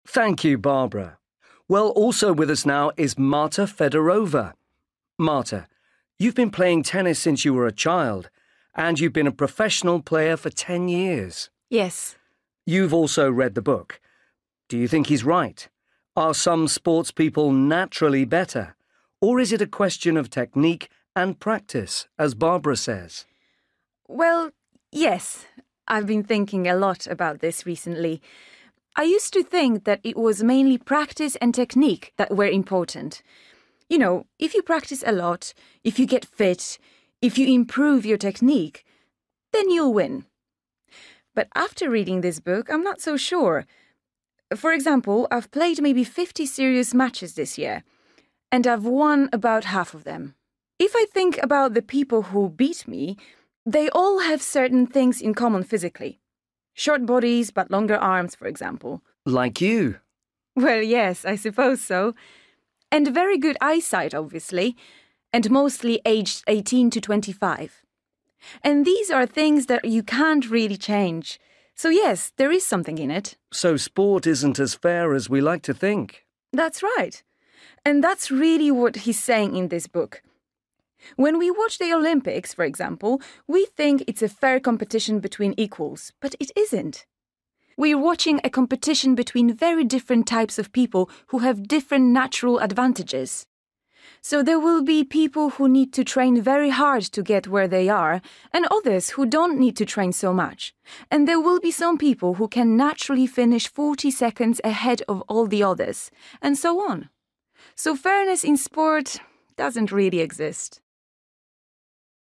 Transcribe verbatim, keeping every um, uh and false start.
Thank you, Barbara. Well, also with us now is Marta Fedorova. Marta, you've been playing tennis since you were a child, and you've been a professional player for ten years. Yes. You've also read the book. Do you think he's right? Are some sports people naturally better? Or is it a question of technique and practice, as Barbara says? Well, yes. I've been thinking a lot about this recently. I used to think that it was mainly practice and technique that were important. You know, if you practice a lot, if you get fit, if you improve your technique, then you'll win. But after reading this book, I'm not so sure. For example, I've played maybe fifty serious matches this year, and I've won about half of them. If I think about the people who beat me, they all have certain things in common physically. Short bodies but longer arms, for example. Like you. Well, yes, I suppose so. And very good eyesight, obviously, and mostly aged eighteen to twenty-five. And these are things that you can't really change. So yes, there is something in it. So sport isn't as fair as we like to think. That's right. And that's really what he's saying in this book. When we watch the Olympics, for example, we think it's a fair competition between equals, but it isn't. We're watching a competition between very different types of people who have different natural advantages. So there will be people who need to train very hard to get where they are, and others who don't need to train so much. And there will be some people who can naturally finish forty seconds ahead of all the others, and so on. So fairness in sport doesn't really exist.